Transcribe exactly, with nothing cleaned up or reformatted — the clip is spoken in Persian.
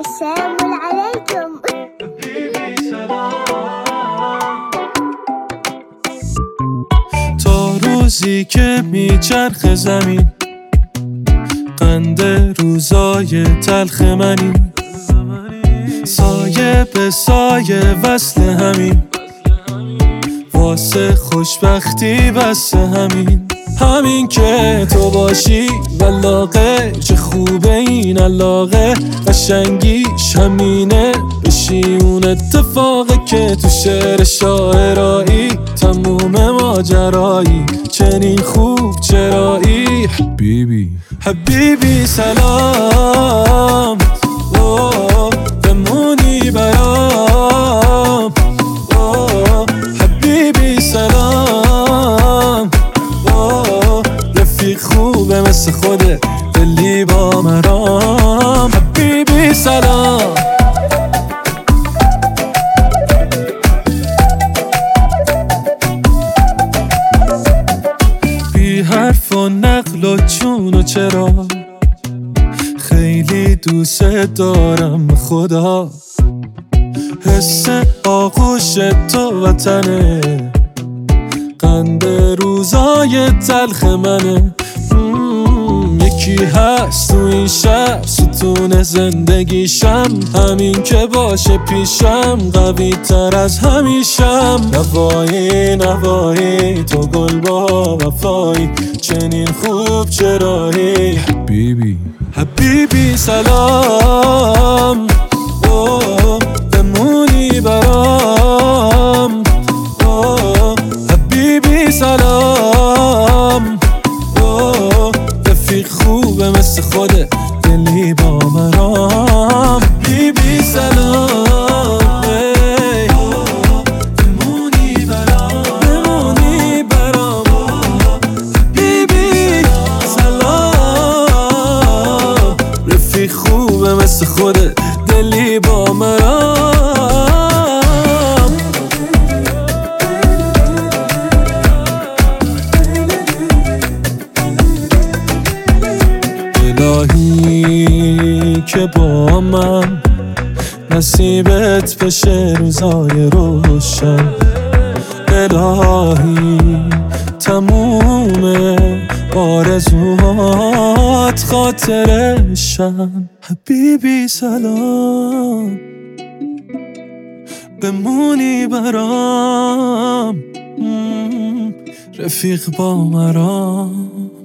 السلام عليكم. تا روزی که میچرخ زمین، قند روزای تلخ منی، سایه به سایه وصل همین، واسه خوشبختی بس همین. همین که تو باشی ولاغه، چه خوبه این علاقه، قشنگیش همینه، بشی اون اتفاقه که تو شعر شاعرایی تموم ماجرایی. چنین خوب چرایی حبیبی حبیبی سلام، بمونی برام. حبیبی سلام، رفیق خوبه مثل خوده، دلی با مرام. حبیبی سلام، بی حرف و نقل و چون و چرا، خیلی دوست دارم خدا. حس آغوش تو وطنه، قند روزای تلخ منه. یکی هست تو این شهر ستون زندگیشم، همین که باشه پیشم قوی تر از همیشم. نوایی نوایی تو گل با وفایی، چنین خوب چرایی حبیبی حبیبی سلام، بمونی برام. حبیبی سلام، رفیق خوبه مثل خوده، دلی با مرام. حبیبی سلام، بمونی برام بمونی برام. حبیبی سلام، رفیق خوبه مثل خوده، دلی با مرام. الهی که با من نصیبت بشه روزای روشن. الهی تموم آرزوهات خاطرشن. حبیبی سلام، بمونی برام، رفیق با مرام.